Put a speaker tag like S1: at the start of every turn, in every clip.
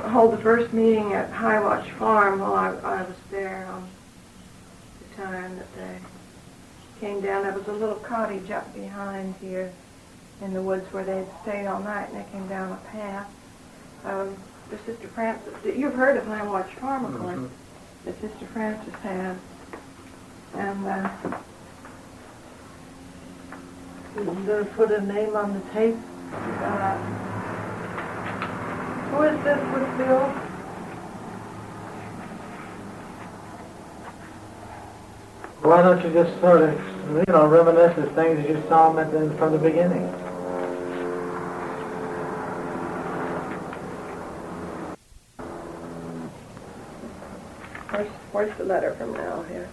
S1: hold the first meeting at High Watch Farm while I was there on the time that they came down. There was a little cottage up behind here in the woods where they had stayed all night, and they came down a path. The Sister Frances, you've heard of High Watch Farm, of course. The Sister Frances had. And
S2: you're going to put a name on the tape? Who is this with Bill?
S3: Why don't you just sort of, reminisce the things that you saw him from the beginning?
S1: Where's the letter from now here?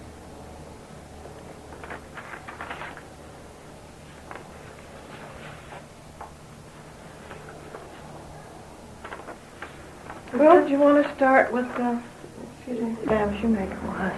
S1: Well, do you want to start with the... Excuse me, Madam Shoemaker.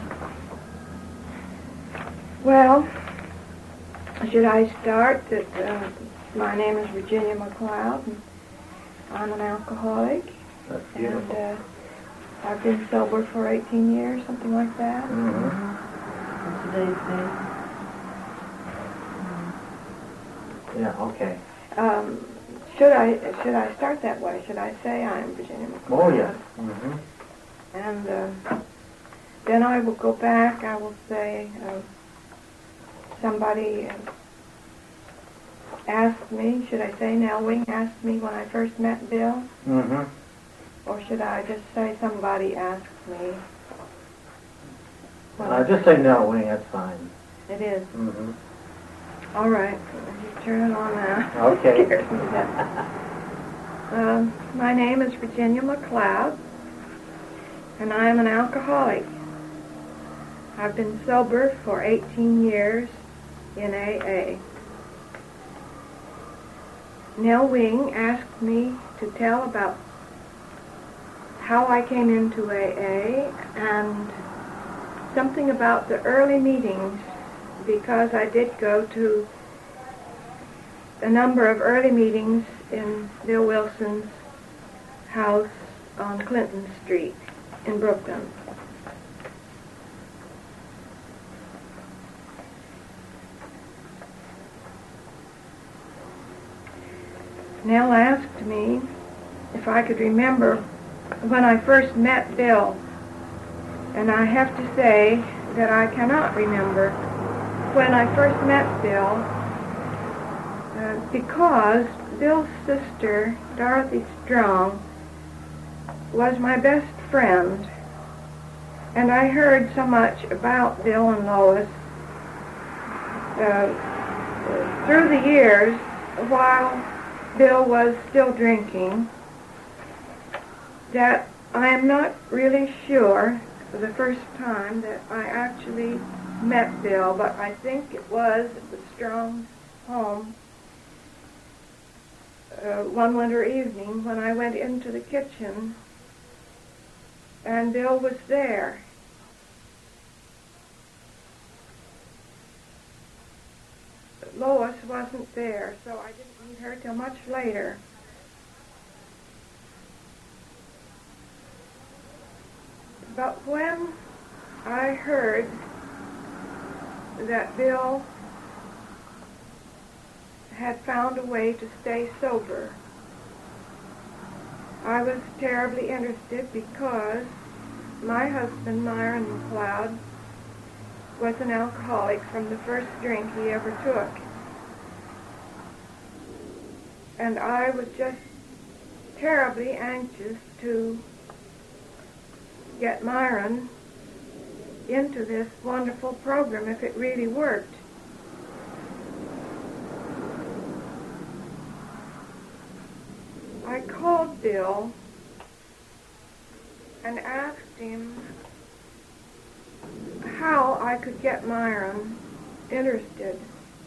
S1: Well, should I start that my name is Virginia McLeod, and I'm an alcoholic.
S3: That's beautiful.
S1: And I've been sober for 18 years, something like that.
S2: And today's date?
S3: Yeah, okay.
S1: Should I start that way? Should I say I'm Virginia McLeod?
S3: Oh, yes.
S1: And then I will go back. I will say somebody asked me. Should I say Nell Wing asked me when I first met Bill? Or should I just say somebody asked me?
S3: Just say Nell Wing. That's fine.
S1: It is. All right. You turn it on now.
S3: Okay.
S1: My name is Virginia McLeod, and I am an alcoholic. I've been sober for 18 years in AA. Nell Wing asked me to tell about how I came into AA and something about the early meetings, because I did go to a number of early meetings in Bill Wilson's house on Clinton Street in Brooklyn. Nell asked me if I could remember when I first met Bill, and I have to say that I cannot remember when I first met Bill, because Bill's sister, Dorothy Strong, was my best friend, and I heard so much about Bill and Lois through the years while Bill was still drinking, that I am not really sure for the first time that I actually met Bill, but I think it was at the Strong's home one winter evening when I went into the kitchen and Bill was there. Lois wasn't there, so I didn't meet her till much later. But when I heard that Bill had found a way to stay sober, I was terribly interested, because my husband, Myron McLeod, was an alcoholic from the first drink he ever took. And I was just terribly anxious to get Myron into this wonderful program if it really worked. I called Bill and asked him how I could get Myron interested.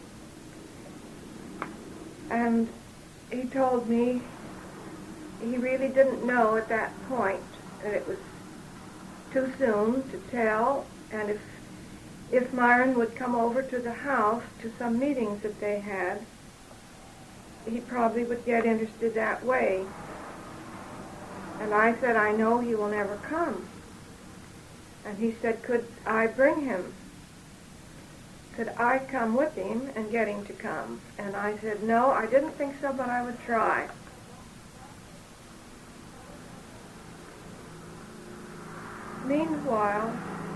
S1: And he told me he really didn't know at that point, that it was too soon to tell, and if Myron would come over to the house to some meetings that they had, he probably would get interested that way. And I said, I know he will never come. And he said, could I bring him? Could I come with him and get him to come? And I said, no, I didn't think so, but I would try. Meanwhile,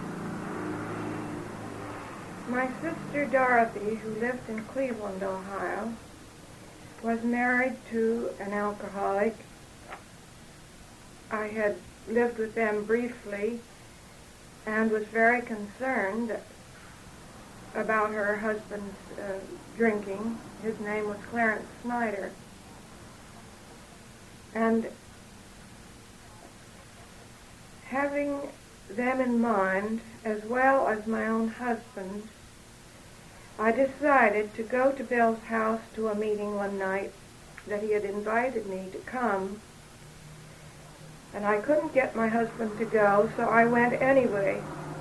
S1: my sister Dorothy, who lived in Cleveland, Ohio, was married to an alcoholic. I had lived with them briefly and was very concerned about her husband's drinking. His name was Clarence Snyder. And having them in mind, as well as my own husband, I decided to go to Bill's house to a meeting one night that he had invited me to come. And I couldn't get my husband to go, so I went anyway.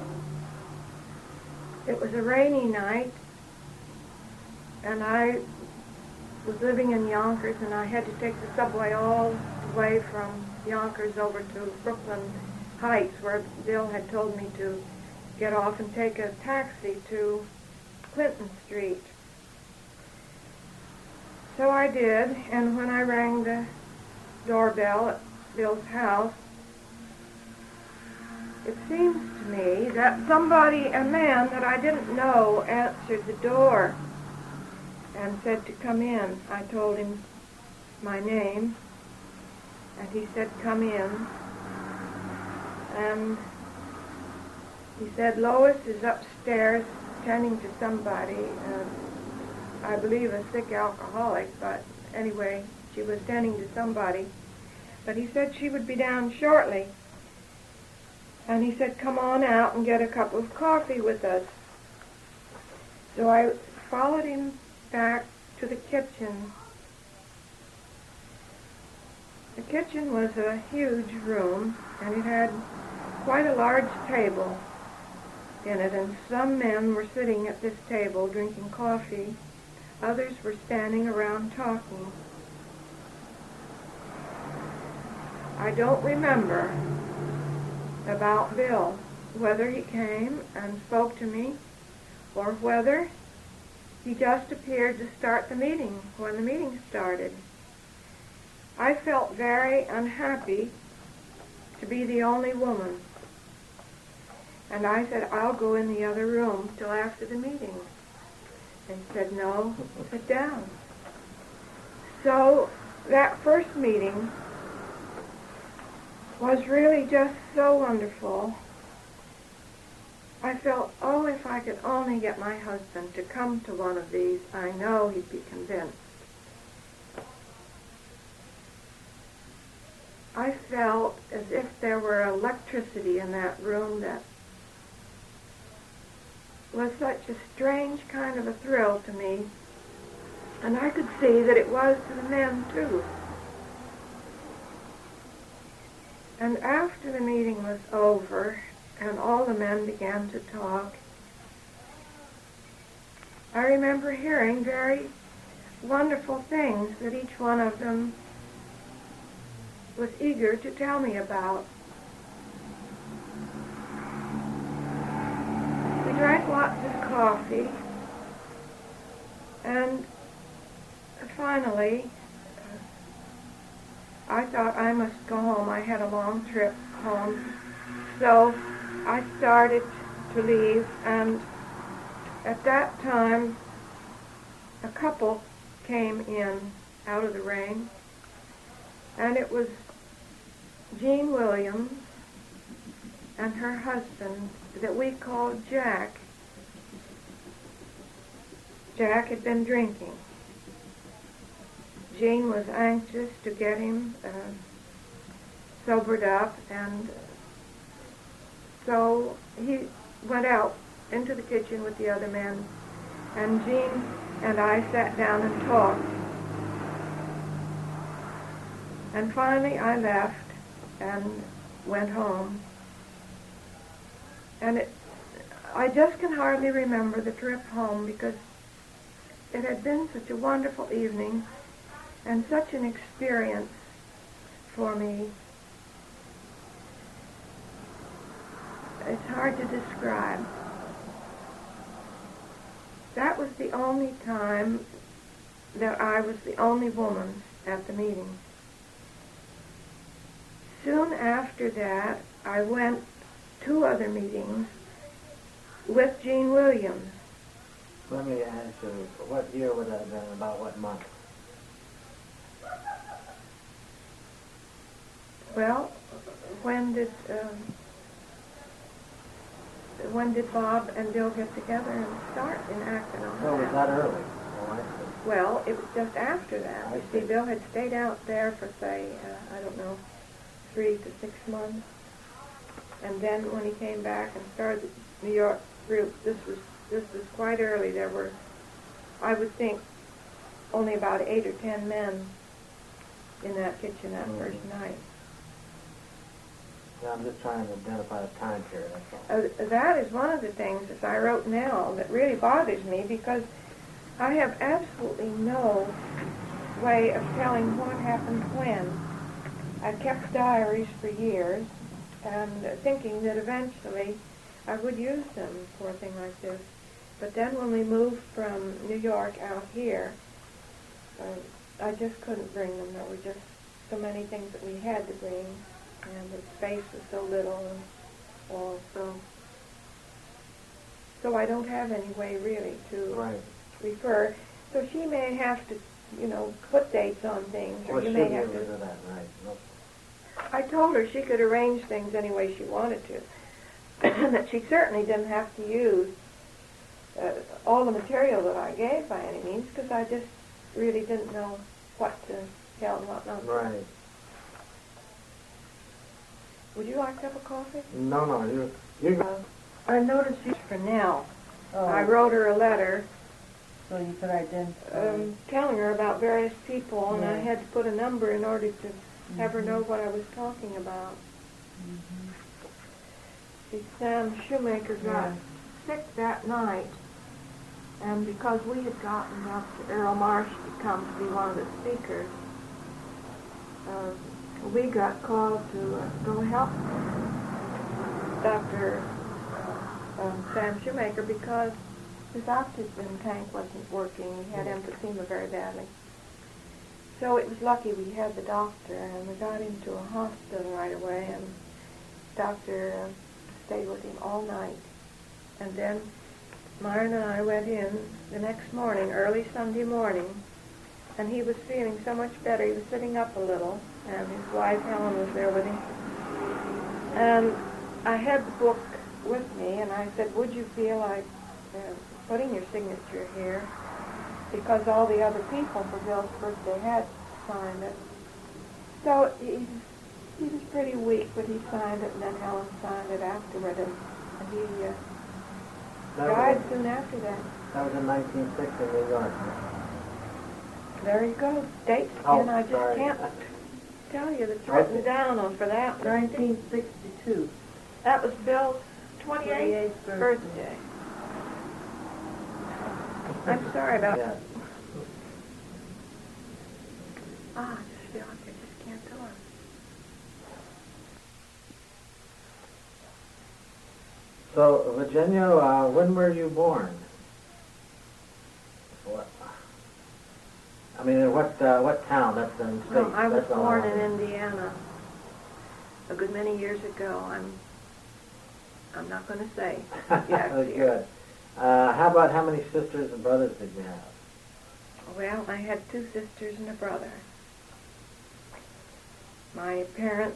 S1: It was a rainy night, and I was living in Yonkers, and I had to take the subway all the way from Yonkers over to Brooklyn Heights, where Bill had told me to get off and take a taxi to Clinton Street. So I did, and when I rang the doorbell at Bill's house, it seems to me that a man that I didn't know, answered the door and said to come in. I told him my name, and he said, come in. And he said, Lois is upstairs tending to somebody, I believe a sick alcoholic, but anyway, she was tending to somebody. But he said she would be down shortly. And he said, come on out and get a cup of coffee with us. So I followed him back to the kitchen. The kitchen was a huge room, and it had quite a large table in it, and some men were sitting at this table drinking coffee. Others were standing around talking. I don't remember about Bill, whether he came and spoke to me or whether he just appeared to start the meeting when the meeting started. I felt very unhappy to be the only woman, and I said, I'll go in the other room till after the meeting. And he said, no, sit down. So that first meeting was really just so wonderful. I felt, oh, if I could only get my husband to come to one of these, I know he'd be convinced. I felt as if there were electricity in that room that was such a strange kind of a thrill to me. And I could see that it was to the men, too. And after the meeting was over and all the men began to talk, I remember hearing very wonderful things that each one of them was eager to tell me about. We drank lots of coffee, and finally I thought I must go home. I had a long trip home. So I started to leave, and at that time a couple came in out of the rain, and it was Jean Williams and her husband that we called Jack. Jack had been drinking. Jean was anxious to get him sobered up, and so he went out into the kitchen with the other men, and Jean and I sat down and talked. And finally I left and went home. And I just can hardly remember the trip home, because it had been such a wonderful evening and such an experience for me. it's hard to describe. That was the only time that I was the only woman at the meeting. Soon after that, I went 2 other meetings with Gene Williams.
S3: Let me ask you, what year would that have been? About what month?
S1: Well, when did Bob and Bill get together and start in Acton,
S3: So was
S1: Ohio?
S3: that early? Oh, I see.
S1: Well, it was just after that.
S3: I
S1: You see,
S3: see.
S1: Bill had stayed out there for, say, 3 to 6 months. And then when he came back and started the New York group, this was quite early. There were, I would think, only about 8 or 10 men in that kitchen that first night.
S3: Yeah, I'm just trying to identify the time period, that's all.
S1: That is one of the things, as I wrote now, that really bothers me, because I have absolutely no way of telling what happened when. I kept diaries for years, and thinking that eventually I would use them for a thing like this. But then when we moved from New York out here, I just couldn't bring them. There were just so many things that we had to bring, and the space was so little, and all. So I don't have any way really to
S3: Right.
S1: refer. So she may have to, put dates on things, or
S3: Well,
S1: you
S3: she'll
S1: may
S3: be
S1: have
S3: able to
S1: to.
S3: do that, right. No.
S1: I told her she could arrange things any way she wanted to, that she certainly didn't have to use all the material that I gave by any means, because I just really didn't know what to tell and what not to.
S3: Right.
S1: Would you like a cup of coffee?
S3: No, you go.
S2: I noticed you.
S1: For now.
S2: Oh,
S1: I wrote her a letter
S2: so you could identify.
S1: telling her about various people, and I
S2: Yeah.
S1: had to put a number in order to have her know what I was talking about. See, Sam Shoemaker got
S2: Yeah.
S1: sick that night, and because we had gotten Dr. Errol Marsh to come to be one of the speakers, we got called to go help Dr. Sam Shoemaker, because his oxygen tank wasn't working. He had emphysema very badly. So it was lucky we had the doctor, and we got him to a hospital right away, and the doctor stayed with him all night. And then Myron and I went in the next morning, early Sunday morning, and he was feeling so much better. He was sitting up a little, and his wife Helen was there with him. And I had the book with me, and I said, would you feel like putting your signature here? Because all the other people for Bill's birthday had signed it. So he was pretty weak, but he signed it, and then Helen signed it afterward, and he died soon after that.
S3: That was in 1960 in New York.
S1: There you go. Dates
S3: Oh,
S1: again, I just
S3: sorry.
S1: can't tell you. That's written down on for that one.
S2: 1962.
S1: That was Bill's 28th
S2: 28th
S1: birthday. I'm sorry about
S3: Yes.
S1: I just feel like I just can't tell him.
S3: So, Virginia, when were you born? What? I mean, in what town? That's in state.
S1: No, I was
S3: That's all
S1: born
S3: I
S1: in
S3: know.
S1: Indiana a good many years ago. I'm not going to say.
S3: That's good. How about how many sisters and brothers did you have?
S1: Well, I had 2 sisters and a brother. My parents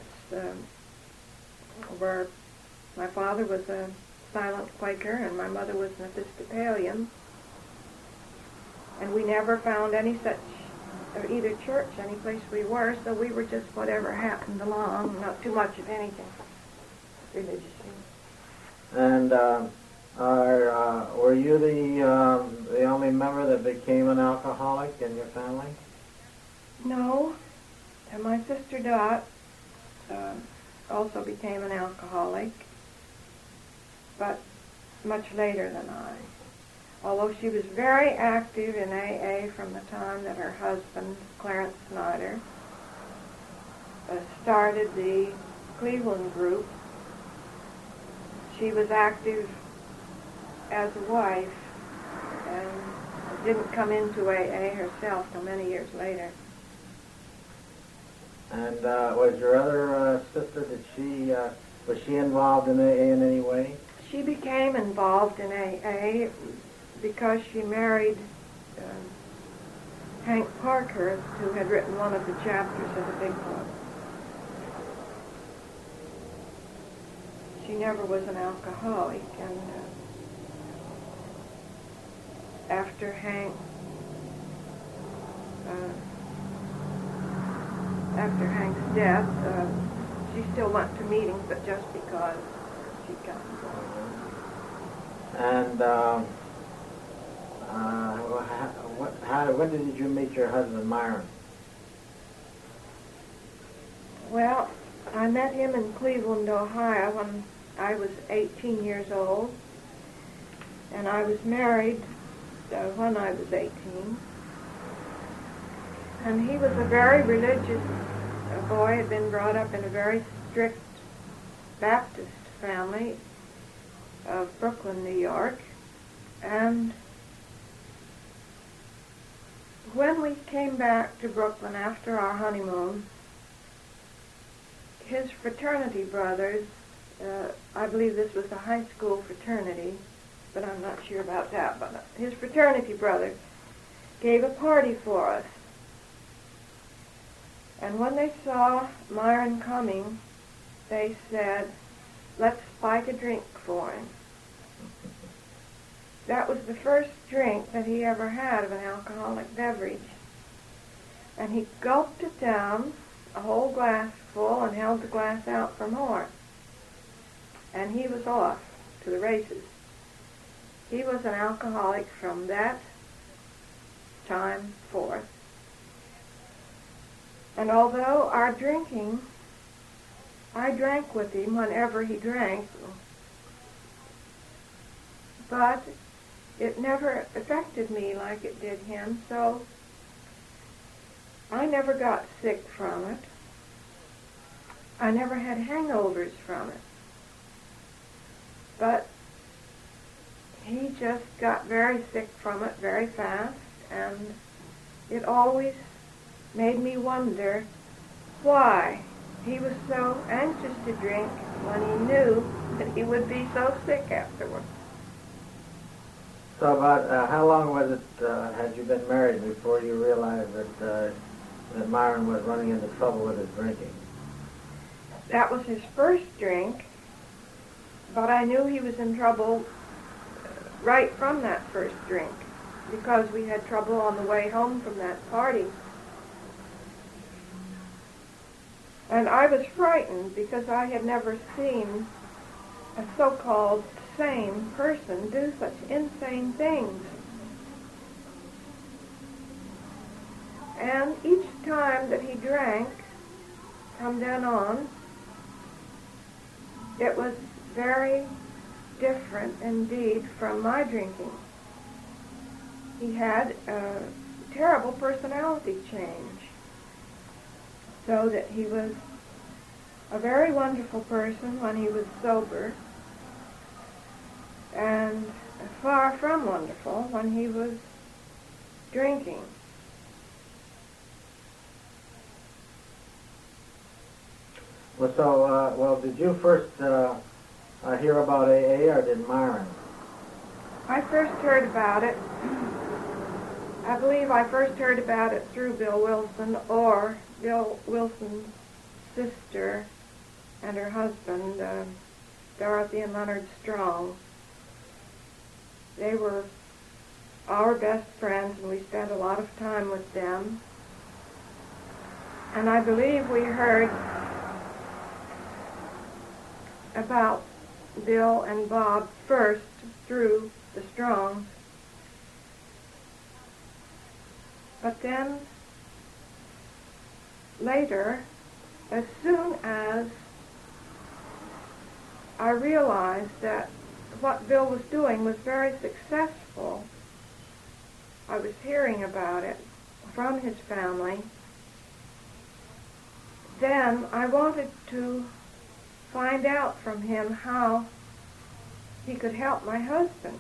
S1: my father was a silent Quaker, and my mother was an Episcopalian. And we never found any such, or either church, any place we were, so we were just whatever happened along, not too much of anything religiously.
S3: And were you the only member that became an alcoholic in your family?
S1: No, and my sister Dot also became an alcoholic, but much later than I. Although she was very active in AA from the time that her husband, Clarence Snyder, started the Cleveland group, she was active as a wife and didn't come into AA herself till many years later.
S3: And was your other sister, was she involved in AA in any way?
S1: She became involved in AA because she married Hank Parker, who had written one of the chapters of the Big Book. She never was an alcoholic, and after Hank's death, she still went to meetings, but just because she'd gotten involved.
S3: And when did you meet your husband, Myron?
S1: Well, I met him in Cleveland, Ohio, when I was 18 years old, and I was married when I was 18. And he was a very religious boy, had been brought up in a very strict Baptist family of Brooklyn, New York. And when we came back to Brooklyn after our honeymoon, his fraternity brothers, I believe this was a high school fraternity, but I'm not sure about that, but his fraternity brothers gave a party for us. And when they saw Myron coming, they said, "Let's spike a drink for him." That was the first drink that he ever had of an alcoholic beverage. And he gulped it down, a whole glass full, and held the glass out for more. And he was off to the races. He was an alcoholic from that time forth. And although our drinking, I drank with him whenever he drank, but it never affected me like it did him, so I never got sick from it. I never had hangovers from it. But he just got very sick from it very fast, and it always made me wonder why he was so anxious to drink when he knew that he would be so sick afterwards.
S3: So about how long was it, had you been married before you realized that Myron was running into trouble with his drinking?
S1: That was his first drink, but I knew he was in trouble right from that first drink, because we had trouble on the way home from that party. And I was frightened because I had never seen a so-called sane person do such insane things. And each time that he drank, from then on, it was very different indeed from my drinking. He had a terrible personality change, so that he was a very wonderful person when he was sober, and far from wonderful when he was drinking.
S3: Well, so, did you first hear about AA, or did Myron?
S1: I first heard about it, I believe I first heard about it through Bill Wilson, or Bill Wilson's sister and her husband, Dorothy and Leonard Strong. They were our best friends, and we spent a lot of time with them. And I believe we heard about Bill and Bob first through the Strongs. But then, later, as soon as I realized that what Bill was doing was very successful, I was hearing about it from his family, then I wanted to find out from him how he could help my husband.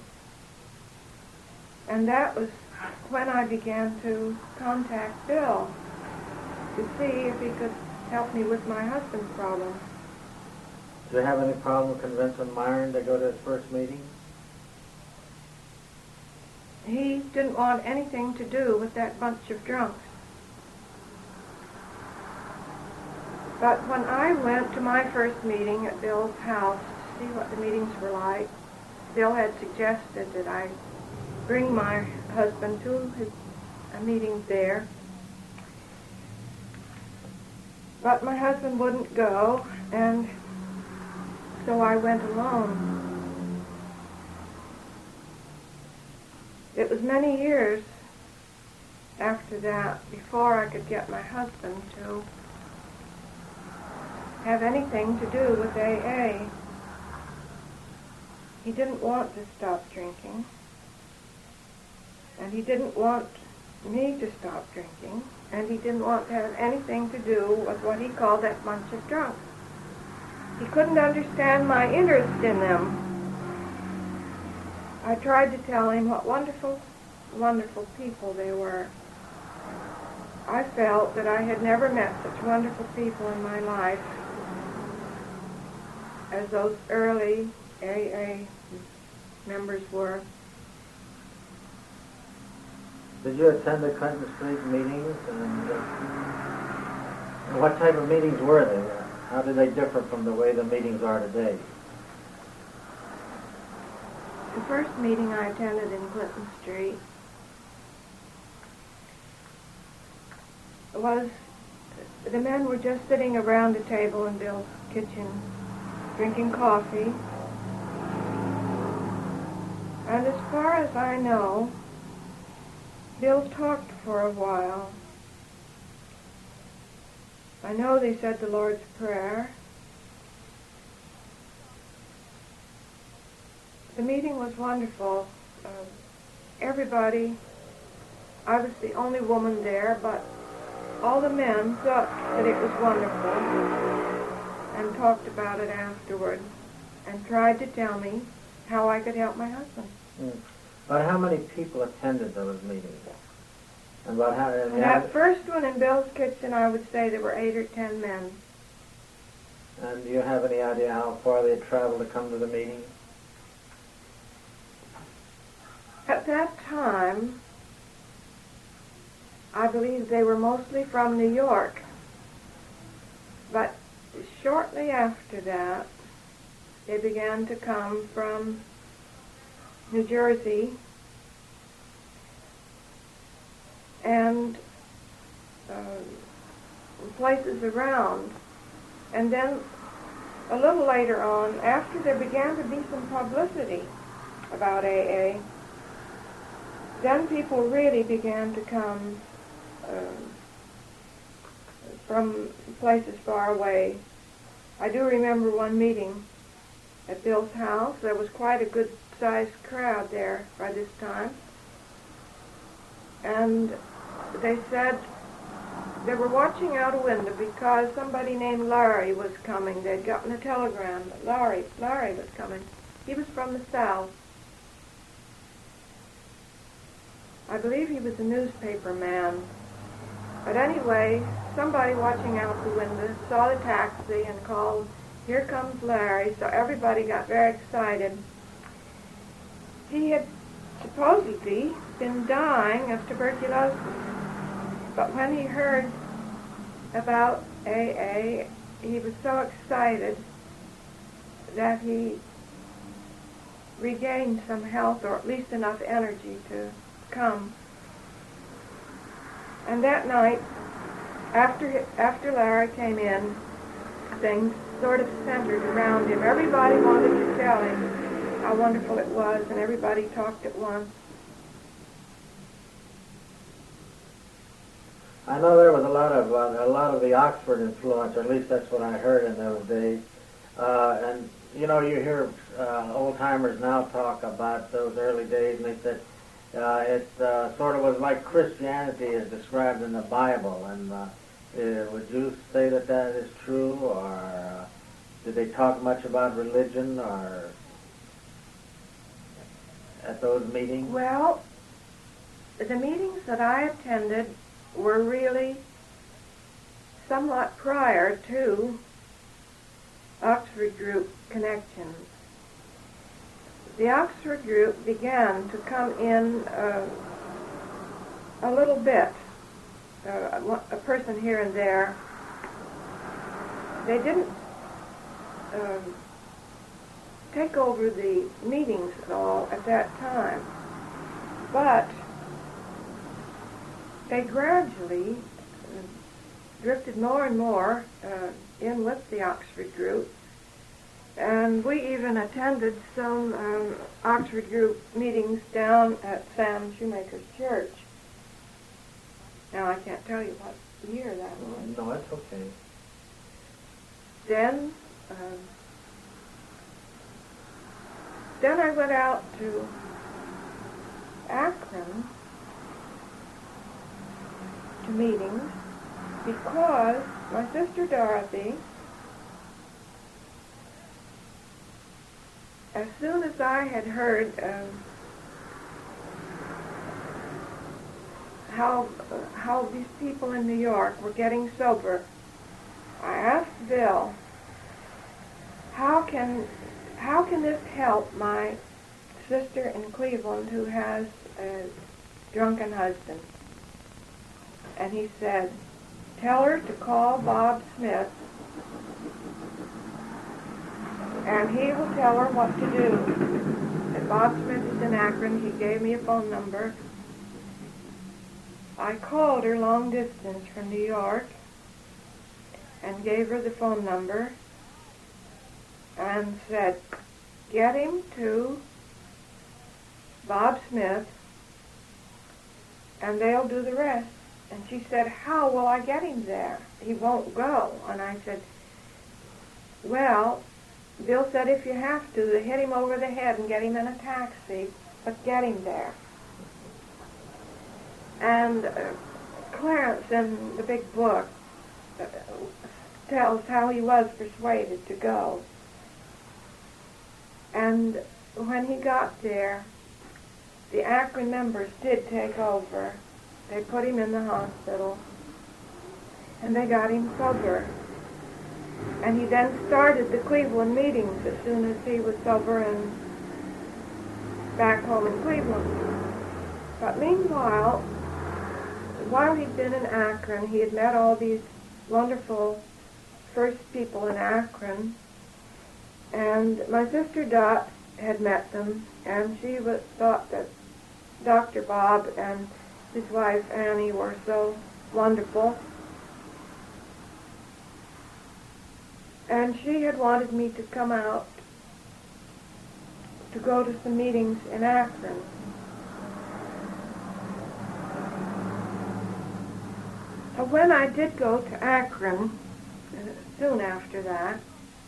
S1: And that was when I began to contact Bill to see if he could help me with my husband's problem.
S3: Do you have any problem convincing Myron to go to his first meeting?
S1: He didn't want anything to do with that bunch of drunks. But when I went to my first meeting at Bill's house to see what the meetings were like, Bill had suggested that I bring my husband to a meeting there. But my husband wouldn't go, and so I went alone. It was many years after that before I could get my husband to have anything to do with AA. He didn't want to stop drinking, and he didn't want me to stop drinking, and he didn't want to have anything to do with what he called that bunch of drunks. He couldn't understand my interest in them. I tried to tell him what wonderful, wonderful people they were. I felt that I had never met such wonderful people in my life as those early AA members were.
S3: Did you attend the Clinton Street meetings? And what type of meetings were they? How did they differ from the way the meetings are today?
S1: The first meeting I attended in Clinton Street was, the men were just sitting around a table in Bill's kitchen drinking coffee. And as far as I know, Bill talked for a while. I know they said the Lord's Prayer. The meeting was wonderful. Everybody, I was the only woman there, but all the men thought that it was wonderful and talked about it afterward and tried to tell me how I could help my husband.
S3: But how many people attended those meetings? And about how?
S1: And that first one in Bill's kitchen, I would say there were 8 or 10 men.
S3: And do you have any idea how far they traveled to come to the meeting?
S1: At that time, I believe they were mostly from New York. But shortly after that, they began to come from New Jersey and places around. And then a little later on, after there began to be some publicity about AA, then people really began to come from places far away. I do remember one meeting at Bill's house. There was quite a good-sized crowd there by this time. And they said they were watching out a window because somebody named Larry was coming. They'd gotten a telegram that Larry was coming. He was from the South. I believe he was a newspaper man. But anyway, somebody watching out the window saw the taxi and called, "Here comes Larry," so everybody got very excited. He had supposedly been dying of tuberculosis, but when he heard about AA, he was so excited that he regained some health, or at least enough energy to come. And that night, after Larry came in, things sort of centered around him. Everybody wanted to tell him how wonderful it was, and everybody talked at once.
S3: I know there was a lot of the Oxford influence, or at least that's what I heard in those days. And you know, you hear old timers now talk about those early days, and they said it sort of was like Christianity is described in the Bible. And would you say that that is true, or did they talk much about religion, or? at those meetings?
S1: Well, the meetings that I attended were really somewhat prior to Oxford Group connections. The Oxford Group began to come in a little bit, a person here and there. They didn't take over the meetings at all at that time, but they gradually drifted more and more in with the Oxford Group, and we even attended some Oxford Group meetings down at Sam Shoemaker's church. Now, I can't tell you what year that was.
S3: No, that's okay.
S1: Then I went out to Akron to meetings because my sister Dorothy, as soon as I had heard how these people in New York were getting sober, I asked Bill, how can this help my sister in Cleveland who has a drunken husband? And he said, tell her to call Bob Smith, and he will tell her what to do. And Bob Smith is in Akron. He gave me a phone number. I called her long distance from New York and gave her the phone number and said, get him to Bob Smith and they'll do the rest. And she said, how will I get him there? He won't go. And I said, well, Bill said if you have to, hit him over the head and get him in a taxi, but get him there. And Clarence in the big book tells how he was persuaded to go. And when he got there, the Akron members did take over. They put him in the hospital, and they got him sober. And he then started the Cleveland meetings as soon as he was sober and back home in Cleveland. But meanwhile, while he'd been in Akron, he had met all these wonderful first people in Akron, and my sister Dot had met them, and she thought that Dr. Bob and his wife Annie were so wonderful. And she had wanted me to come out to go to some meetings in Akron. When I did go to Akron, soon after that,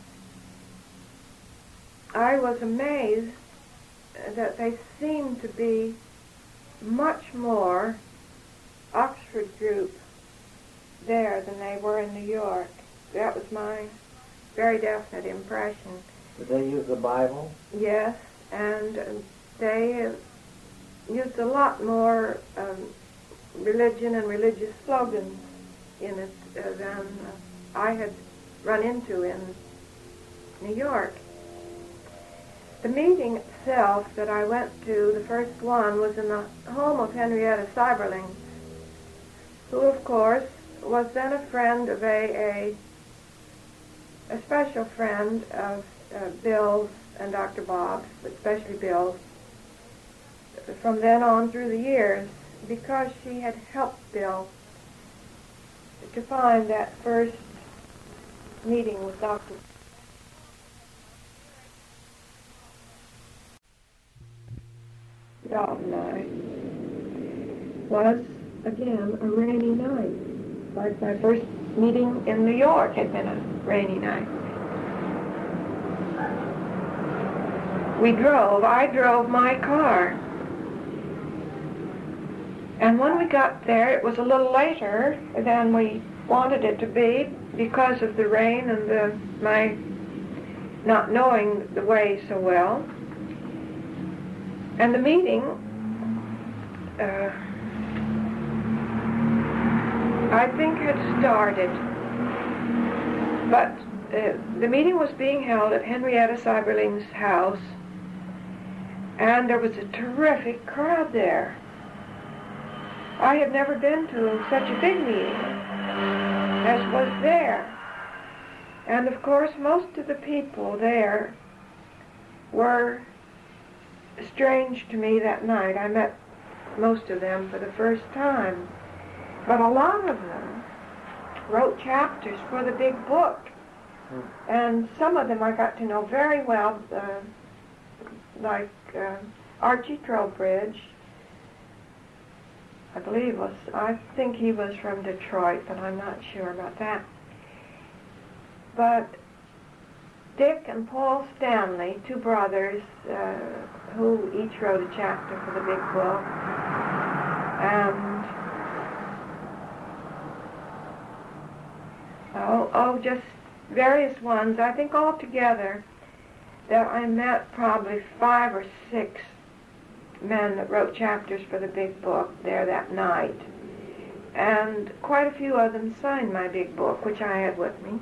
S1: I was amazed that they seemed to be much more Oxford Group there than they were in New York. That was my very definite impression.
S3: Did they use the Bible?
S1: Yes, and they used a lot more religion and religious slogans in it than I had run into in New York. The meeting itself that I went to, the first one, was in the home of Henrietta Seiberling, who, of course, was then a friend of AA, a special friend of Bill's and Dr. Bob's, but especially Bill's, from then on through the years, because she had helped Bill to find that first meeting with Dr. Dalton and I was, again, a rainy night. Like my first meeting in New York had been a rainy night. I drove my car. And when we got there, it was a little later than we wanted it to be because of the rain and my not knowing the way so well. And the meeting, I think, had started, but the meeting was being held at Henrietta Seiberling's house, and there was a terrific crowd there. I had never been to such a big meeting as was there. And of course, most of the people there were strange to me that night. I met most of them for the first time. But a lot of them wrote chapters for the big book. And some of them I got to know very well, like Archie Trowbridge. I think he was from Detroit, but I'm not sure about that. But Dick and Paul Stanley, two brothers, who each wrote a chapter for the big book, and just various ones. I think altogether that I met probably 5 or 6 men that wrote chapters for the big book there that night. And quite a few of them signed my big book, which I had with me.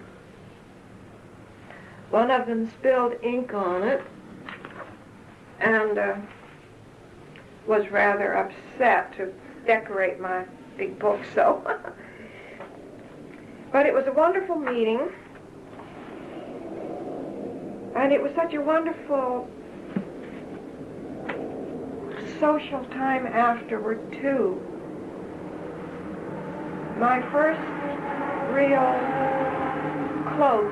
S1: One of them spilled ink on it and was rather upset to decorate my big book so. But it was a wonderful meeting, and it was such a wonderful social time afterward, too. My first real close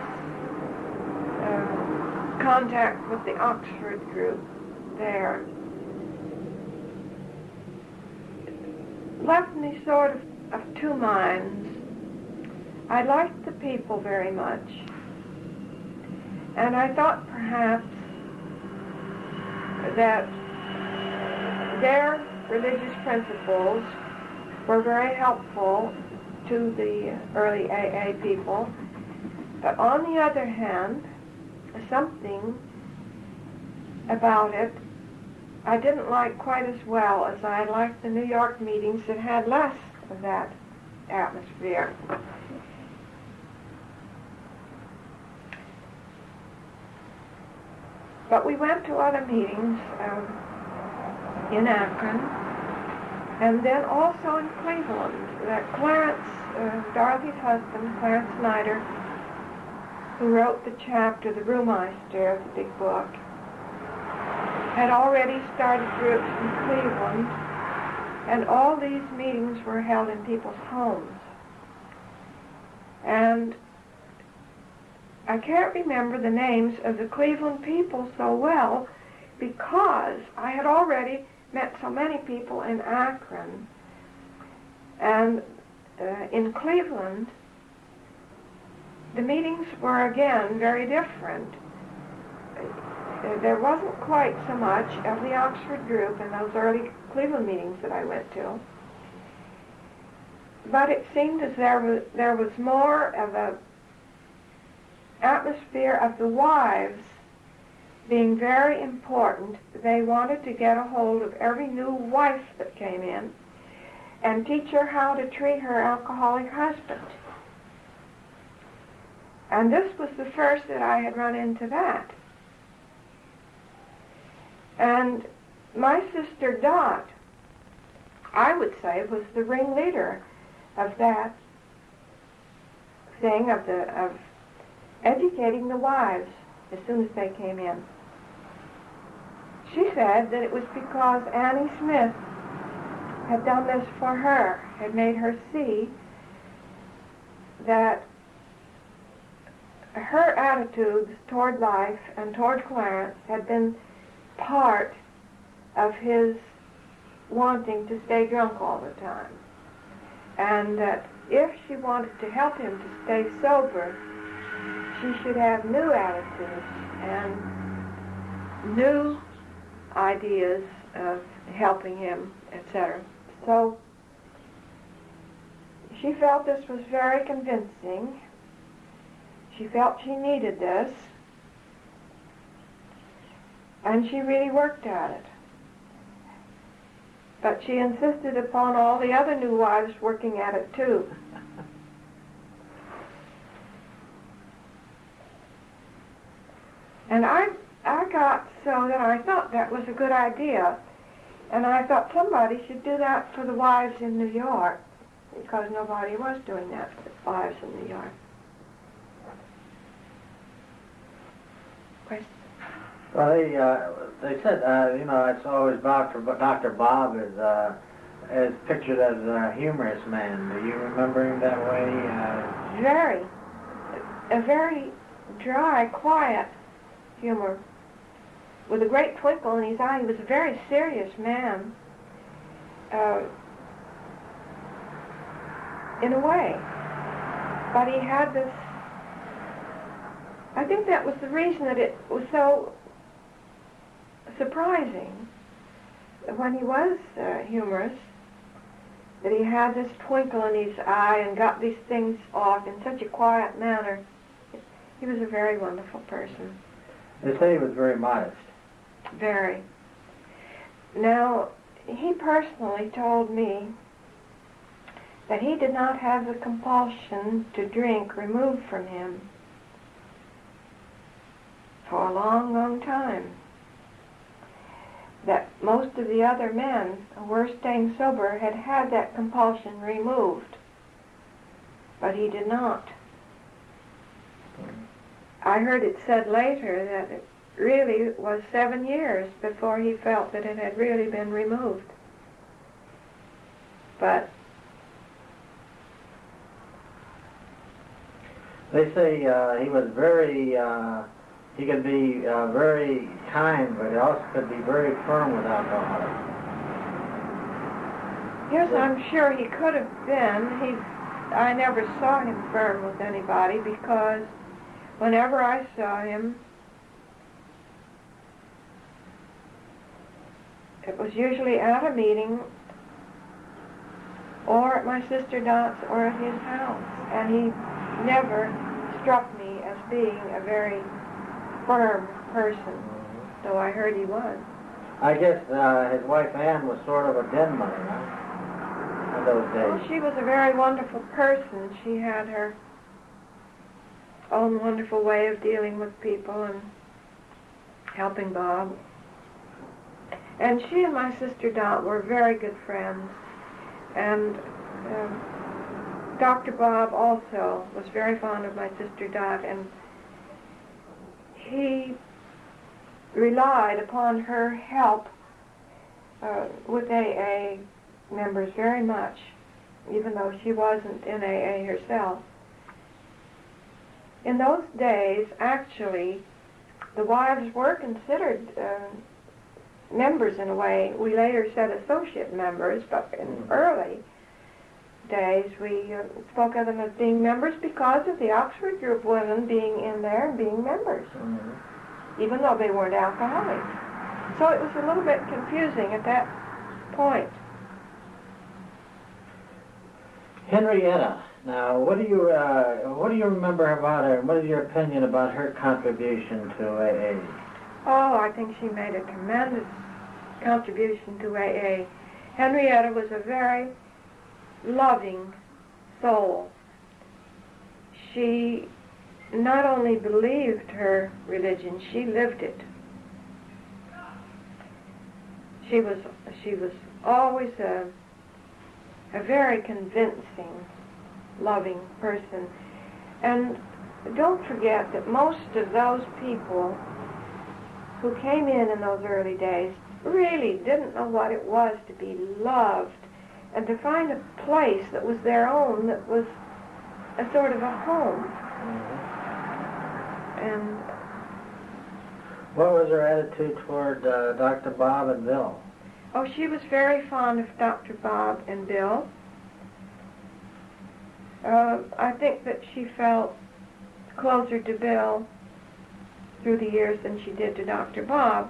S1: contact with the Oxford group there left me sort of two minds. I liked the people very much, and I thought perhaps that their religious principles were very helpful to the early AA people. But on the other hand, something about it I didn't like quite as well as I liked the New York meetings that had less of that atmosphere. But we went to other meetings in Akron, and then also in Cleveland. That Clarence, Dorothy's husband, Clarence Snyder, who wrote the chapter, The Brewmeister, of the big book, had already started groups in Cleveland, and all these meetings were held in people's homes. And I can't remember the names of the Cleveland people so well because I had already met so many people in Akron. And in Cleveland, the meetings were again very different. There wasn't quite so much of the Oxford group in those early Cleveland meetings that I went to. But it seemed as there was more of a atmosphere of the wives being very important. They wanted to get a hold of every new wife that came in and teach her how to treat her alcoholic husband. And this was the first that I had run into that. And my sister Dot, I would say, was the ringleader of that thing of educating the wives as soon as they came in. She said that it was because Annie Smith had done this for her, had made her see that her attitudes toward life and toward Clarence had been part of his wanting to stay drunk all the time. And that if she wanted to help him to stay sober, she should have new attitudes and new ideas of helping him, etc. So she felt this was very convincing. She felt she needed this, and she really worked at it. But she insisted upon all the other new wives working at it too. And I got so that I thought that was a good idea. And I thought somebody should do that for the wives in New York, because nobody was doing that for the wives in New York. Question?
S3: Well, they said, it's always Dr. Bob is pictured as a humorous man. Do you remember him that way?
S1: A very dry, quiet humor, with a great twinkle in his eye. He was a very serious man, in a way. But he had this, I think that was the reason that it was so surprising when he was humorous, that he had this twinkle in his eye and got these things off in such a quiet manner. He was a very wonderful person.
S3: They say he was very modest.
S1: Very. Now, he personally told me that he did not have the compulsion to drink removed from him for a long, long time. That most of the other men who were staying sober had had that compulsion removed, but he did not. I heard it said later that it really was 7 years before he felt that it had really been removed. But
S3: they say he was very, he could be very kind, but he also could be very firm with alcohol.
S1: yes, I'm sure he could have been. I never saw him firm with anybody, because whenever I saw him, it was usually at a meeting or at my sister Dot's or at his house. And he never struck me as being a very firm person, though I heard he was.
S3: I guess his wife Anne was sort of a den mother, huh? In those days.
S1: Well, she was a very wonderful person. She had her own wonderful way of dealing with people and helping Bob. And she and my sister Dot were very good friends. And Dr. Bob also was very fond of my sister Dot, and he relied upon her help with AA members very much, even though she wasn't in AA herself. In those days, actually, the wives were considered members in a way. We later said associate members, but in early days we spoke of them as being members because of the Oxford group women being in there and being members, even though they weren't alcoholics. So it was a little bit confusing at that point.
S3: Henrietta. Now, what do you remember about her, and what is your opinion about her contribution to AA?
S1: Oh, I think she made a tremendous contribution to AA. Henrietta was a very loving soul. She not only believed her religion, she lived it. She was always a very convincing, loving person. And don't forget that most of those people who came in those early days really didn't know what it was to be loved and to find a place that was their own, that was a sort of a home. And
S3: what was her attitude toward Dr. Bob and Bill?
S1: Oh, she was very fond of Dr. Bob and Bill. I think that she felt closer to Bill through the years than she did to Dr. Bob.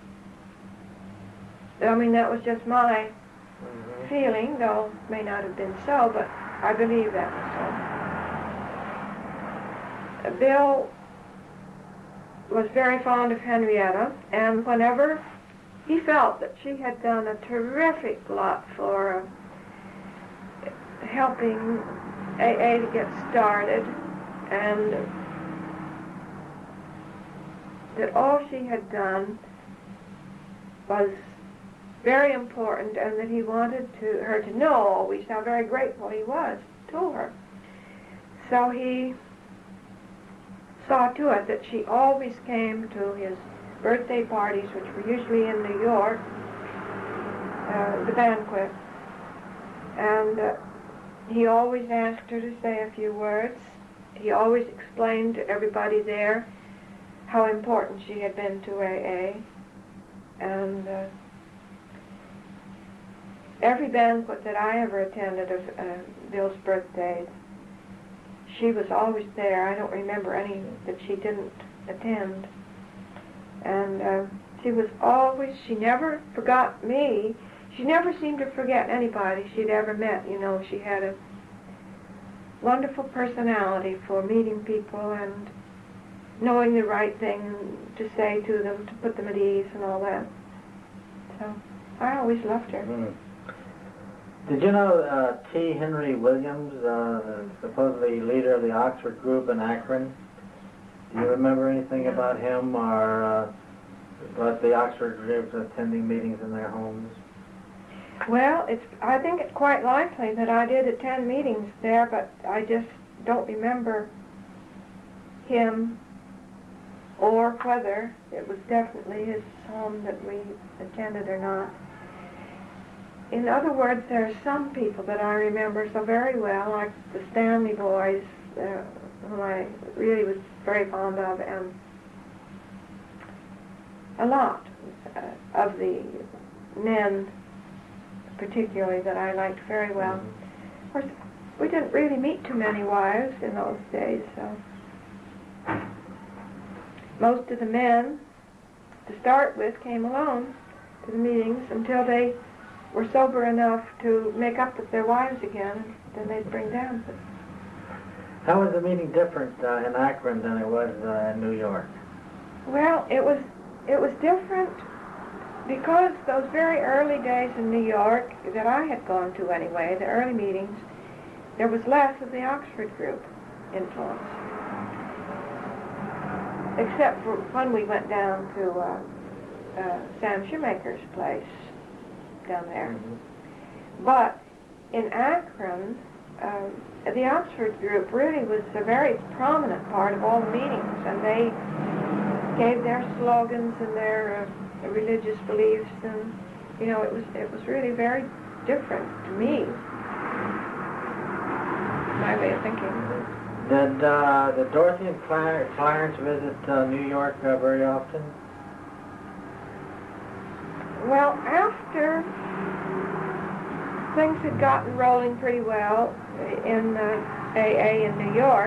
S1: I mean, that was just my feeling, though it may not have been so, but I believe that was so. Bill was very fond of Henrietta, and whenever he felt that she had done a terrific lot for helping AA to get started, and that all she had done was very important, and that he wanted her to know always how very grateful he was to her. So he saw to it that she always came to his birthday parties, which were usually in New York, the banquet, and he always asked her to say a few words. He always explained to everybody there how important she had been to AA, and every banquet that I ever attended of Bill's birthdays, she was always there. I don't remember any that she didn't attend. And she never forgot me. She never seemed to forget anybody she'd ever met. You know, she had a wonderful personality for meeting people and knowing the right thing to say to them, to put them at ease and all that. So I always loved her.
S3: Mm. Did you know T. Henry Williams, supposedly leader of the Oxford group in Akron? Do you remember anything about him or about the Oxford group attending meetings in their homes?
S1: Well, I think it's quite likely that I did attend meetings there, but I just don't remember him or whether it was definitely his home that we attended or not. In other words, there are some people that I remember so very well, like the Stanley boys, whom I really was very fond of, and a lot of the men particularly that I liked very well. Of course, we didn't really meet too many wives in those days, so most of the men, to start with, came alone to the meetings until they were sober enough to make up with their wives again, and then they'd bring down.
S3: How was the meeting different in Akron than it was in New York?
S1: Well, it was different because those very early days in New York that I had gone to anyway, the early meetings, there was less of the Oxford group influence. Except for when we went down to Sam Shoemaker's place down there. Mm-hmm. But in Akron, the Oxford group really was a very prominent part of all the meetings, and they gave their slogans and their religious beliefs, and you know, it was really very different to me, my way of thinking.
S3: Did Dorothy and Clarence visit New York very often?
S1: Well, after things had gotten rolling pretty well in AA in New York,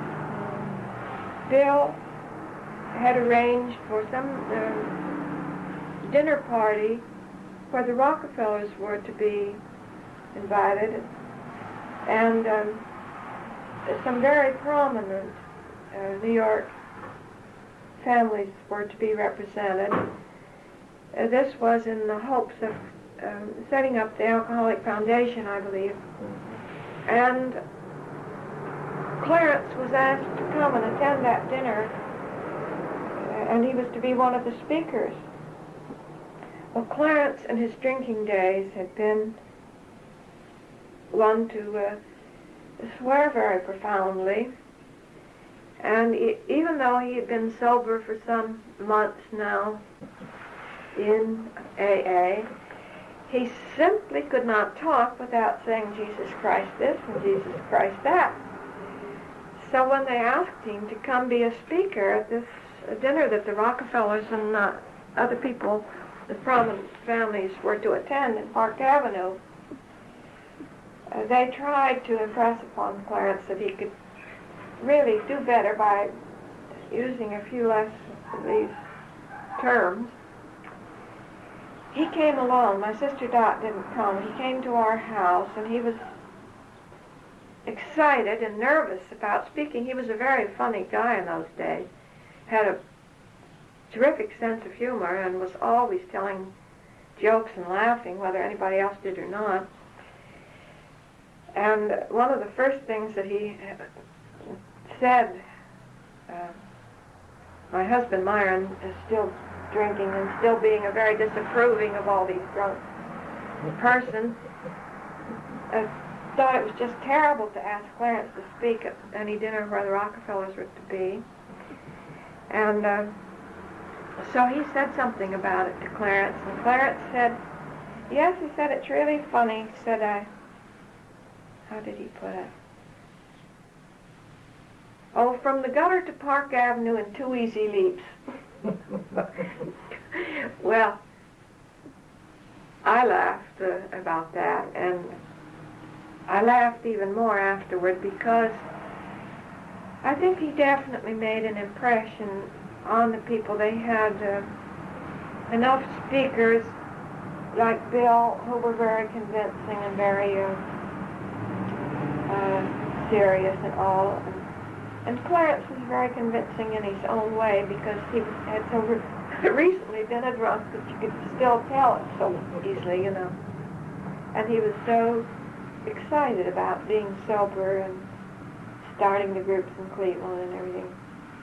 S1: Bill had arranged for some dinner party where the Rockefellers were to be invited, and some very prominent New York families were to be represented. This was in the hopes of setting up the Alcoholic Foundation, I believe. And Clarence was asked to come and attend that dinner, and he was to be one of the speakers. Well, Clarence in his drinking days had been one to swear very profoundly, and even though he had been sober for some months now in AA, he simply could not talk without saying Jesus Christ this and Jesus Christ that. So when they asked him to come be a speaker at this dinner that the Rockefellers and other people, the prominent families, were to attend in Park Avenue, they tried to impress upon Clarence that he could really do better by using a few less of these terms. He came along. My sister Dot didn't come. He came to our house, and he was excited and nervous about speaking. He was a very funny guy in those days, had a terrific sense of humor, and was always telling jokes and laughing, whether anybody else did or not. And one of the first things that he said, my husband Myron is still drinking and still being a very disapproving of all these drunk persons. I thought it was just terrible to ask Clarence to speak at any dinner where the Rockefellers were to be. And so he said something about it to Clarence, and Clarence said, yes, he said, it's really funny. He said, how did he put it? Oh, from the gutter to Park Avenue in 2 easy leaps. Well, I laughed about that, and I laughed even more afterward because I think he definitely made an impression on the people. They had enough speakers like Bill who were very convincing and very serious and all. And Clarence was very convincing in his own way because he had so recently been a drunk that you could still tell it so easily, you know. And he was so excited about being sober and starting the groups in Cleveland and everything.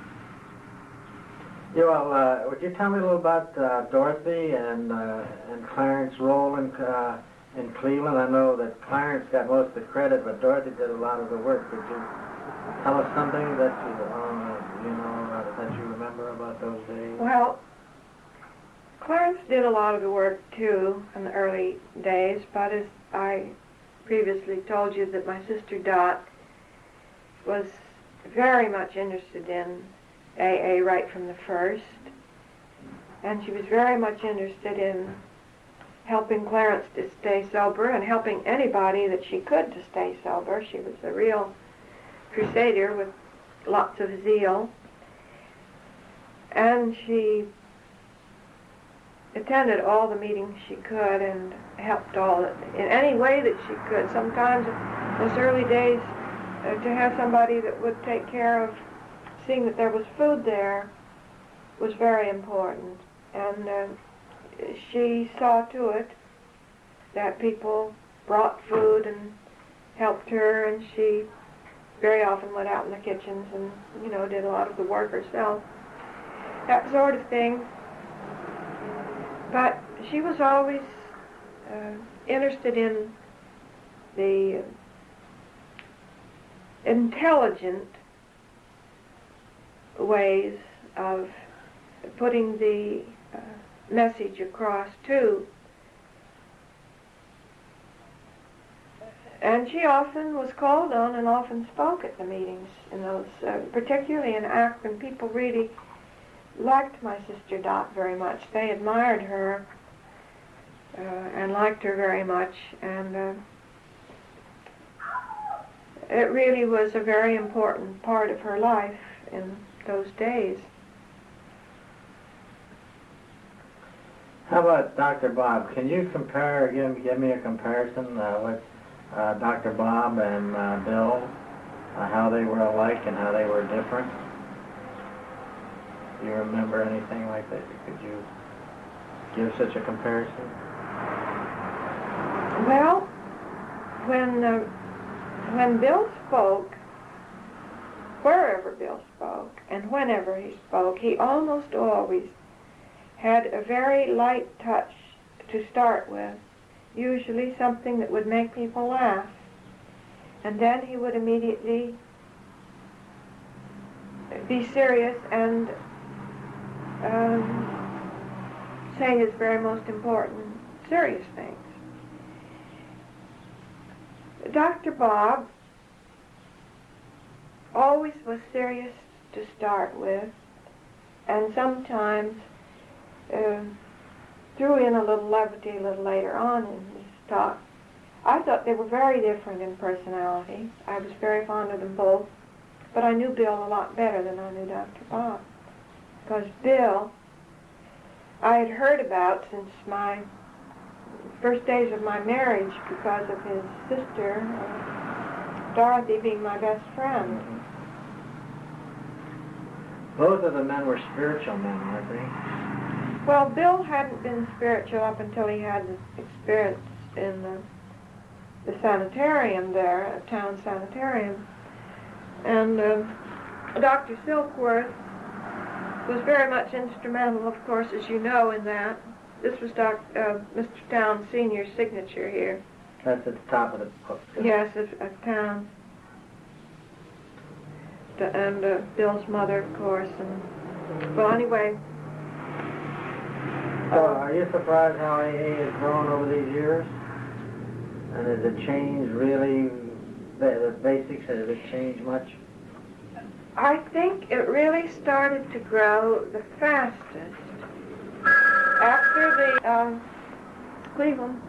S3: Yeah, well, would you tell me a little about Dorothy and Clarence's role in Cleveland? I know that Clarence got most of the credit, but Dorothy did a lot of the work. Could you tell us something that that you remember about those days?
S1: Well, Clarence did a lot of the work too in the early days, but as I previously told you, that my sister Dot was very much interested in AA right from the first, and she was very much interested in helping Clarence to stay sober and helping anybody that she could to stay sober. She was a real crusader with lots of zeal, and she attended all the meetings she could and helped all in any way that she could. Sometimes in those early days to have somebody that would take care of seeing that there was food there was very important, and she saw to it that people brought food and helped her, and she very often went out in the kitchens and, you know, did a lot of the work herself, that sort of thing. But she was always interested in the intelligent ways of putting the message across too. And she often was called on and often spoke at the meetings in those, particularly in Akron. People really liked my sister Dot very much. They admired her and liked her very much, and it really was a very important part of her life in those days.
S3: How about Dr. Bob? Can you compare, give me a comparison with Dr. Bob and Bill, how they were alike and how they were different? Do you remember anything like that? Could you give such a comparison?
S1: Well, when Bill spoke, wherever Bill spoke and whenever he spoke, he almost always had a very light touch to start with, usually something that would make people laugh. And then he would immediately be serious and say his very most important serious things. Dr. Bob always was serious to start with, and sometimes threw in a little levity a little later on in his talk. I thought they were very different in personality. I was very fond of them both, but I knew Bill a lot better than I knew Dr. Bob. Because Bill, I had heard about since my first days of my marriage because of his sister, Dorothy, being my best friend.
S3: Both of the men were spiritual men, weren't they?
S1: Well, Bill hadn't been spiritual up until he had this experience in the sanitarium there, a town sanitarium. And Dr. Silkworth was very much instrumental, of course, as you know, in that. This was Mr. Town Sr.'s signature here.
S3: That's at the top of the book.
S1: Yes, a Town. And Bill's mother, of course. And well, anyway.
S3: So, are you surprised how AA has grown over these years? And has it changed really, the basics, has it changed much?
S1: I think it really started to grow the fastest after the Cleveland.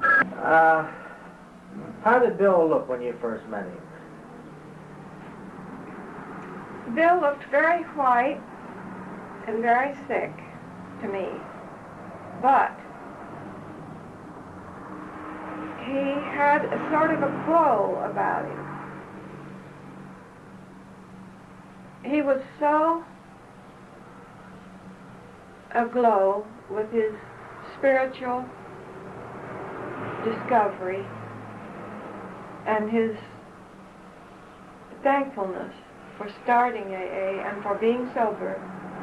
S3: How did Bill look when you first met him?
S1: Bill looked very white and very sick to me, but he had a sort of a glow about him. He was so aglow with his spiritual discovery and his thankfulness for starting AA and for being sober.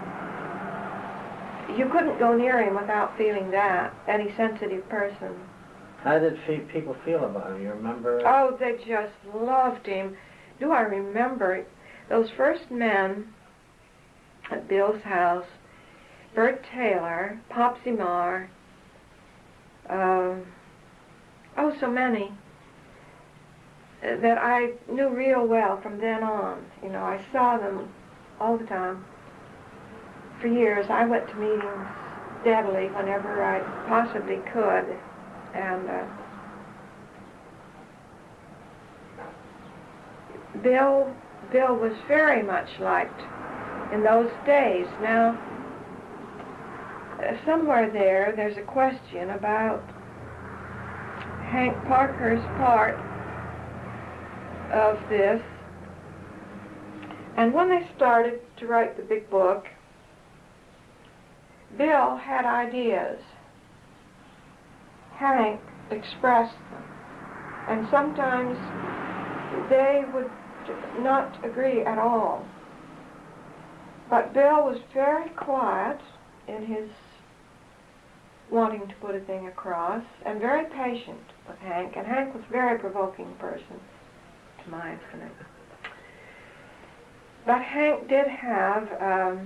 S1: You couldn't go near him without feeling that, any sensitive person.
S3: How did people feel about him? You remember?
S1: Oh, they just loved him. Do I remember those first men at Bill's house, Bert Taylor, Popsy Marr, oh, so many, that I knew real well from then on. You know, I saw them all the time. For years, I went to meetings steadily whenever I possibly could, and Bill was very much liked in those days. Now, somewhere there's a question about Hank Parker's part of this. And when they started to write the big book, Bill had ideas. Hank expressed them. And sometimes they would not agree at all. But Bill was very quiet in his wanting to put a thing across, and very patient with Hank. And Hank was a very provoking person, to my estimate. But Hank did have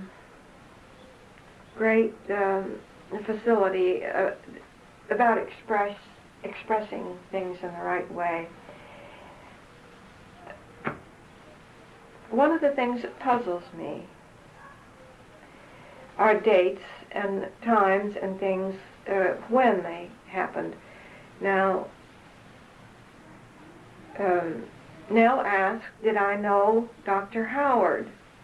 S1: great facility about expressing things in the right way. One of the things that puzzles me are dates and times and things when they happened. Now, Nell asked, did I know Dr. Howard?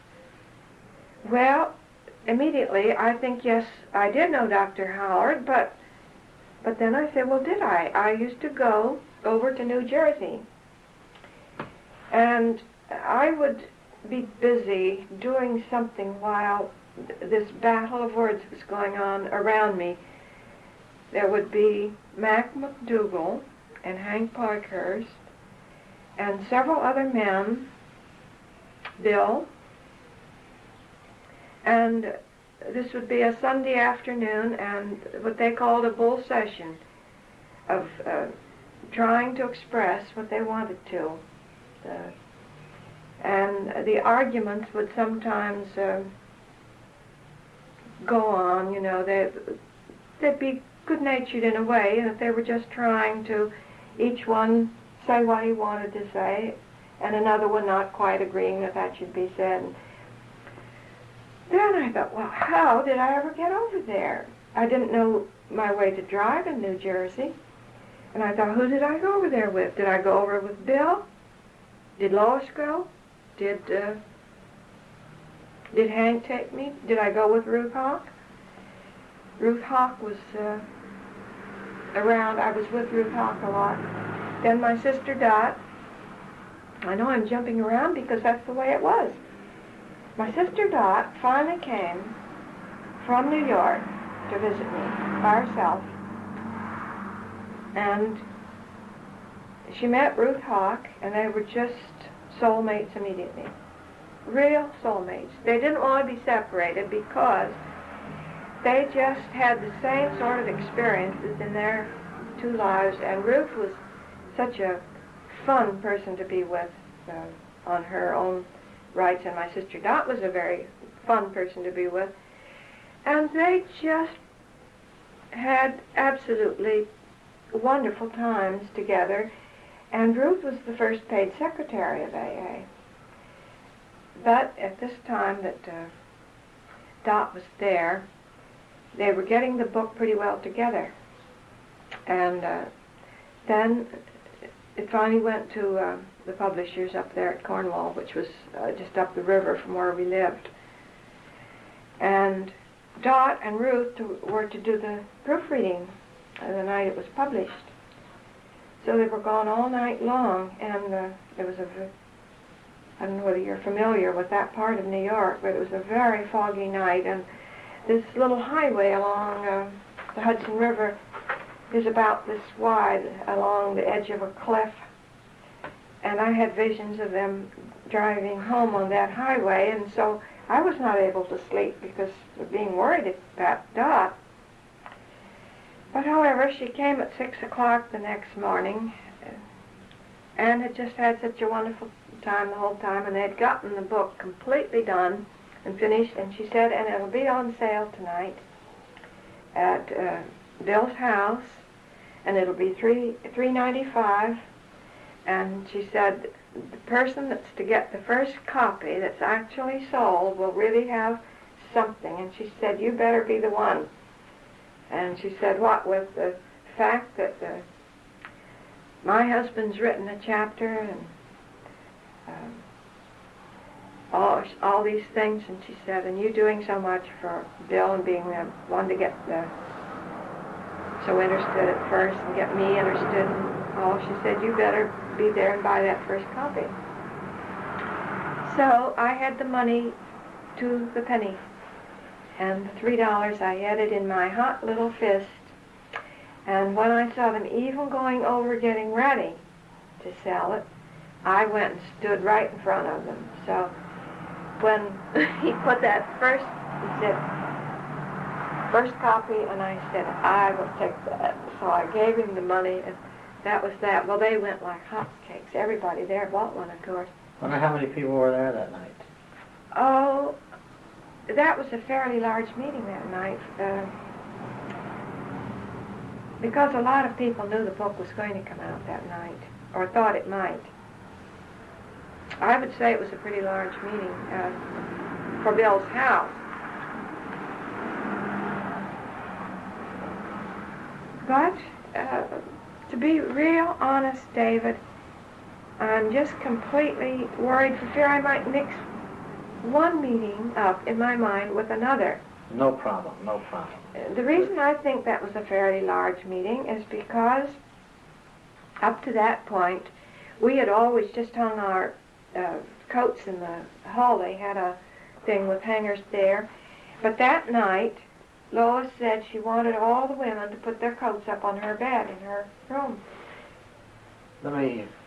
S1: Well, immediately I think, yes, I did know Dr. Howard, but then I said, well, did I? I used to go over to New Jersey, and I would be busy doing something while this battle of words was going on around me. There would be Mac McDougall and Hank Parkhurst and several other men, Bill, and this would be a Sunday afternoon, and what they called a bull session of trying to express what they wanted to. And the arguments would sometimes go on, you know, they'd be good-natured in a way, and if they were just trying to each one say what he wanted to say, and another one not quite agreeing that should be said. And then I thought, well, how did I ever get over there? I didn't know my way to drive in New Jersey, and I thought, who did I go over there with? Did I go over with Bill? Did Lois go? Did Hank take me? Did I go with Ruth Hawk? Ruth Hawk was around. I was with Ruth Hawk a lot. Then my sister Dot. I know I'm jumping around because that's the way it was. My sister Dot finally came from New York to visit me by herself. And she met Ruth Hawk, and they were just soulmates immediately. Real soulmates. They didn't want to be separated because they just had the same sort of experiences in their two lives, and Ruth was such a fun person to be with on her own rights, and my sister Dot was a very fun person to be with, and they just had absolutely wonderful times together. And Ruth was the first paid secretary of AA. But at this time that Dot was there, they were getting the book pretty well together. And then it finally went to the publishers up there at Cornwall, which was just up the river from where we lived. And Dot and Ruth were to do the proofreading the night it was published. So they were gone all night long, and it was I don't know whether you're familiar with that part of New York, but it was a very foggy night, and this little highway along the Hudson River is about this wide along the edge of a cliff. And I had visions of them driving home on that highway, and so I was not able to sleep because of being worried about Dot. But however, she came at 6 o'clock the next morning and had just had such a wonderful time the whole time, and they had gotten the book completely done and finished, and she said, and it'll be on sale tonight at Bill's house, and it'll be $3.95, and she said the person that's to get the first copy that's actually sold will really have something, and she said, you better be the one. And she said, what with the fact that my husband's written a chapter and all these things, and she said, and you doing so much for Bill and being the one to get so interested at first and get me interested and all, she said, you better be there and buy that first copy. So I had the money to the penny, and the $3 I had it in my hot little fist, and when I saw them even going over getting ready to sell it, I went and stood right in front of them. So when he put that first, he said, first copy, and I said, I will take that. So I gave him the money, and that was that. Well, they went like hotcakes. Everybody there bought one, of course.
S3: I wonder how many people were there that night.
S1: Oh, that was a fairly large meeting that night, because a lot of people knew the book was going to come out that night, or thought it might. I would say it was a pretty large meeting for Bill's house. But to be real honest, David, I'm just completely worried for fear I might mix one meeting up in my mind with another.
S3: No problem, no problem.
S1: The reason I think that was a fairly large meeting is because up to that point we had always just hung our coats in the hall. They had a thing with hangers there. But that night Lois said she wanted all the women to put their coats up on her bed in her room.
S3: Let me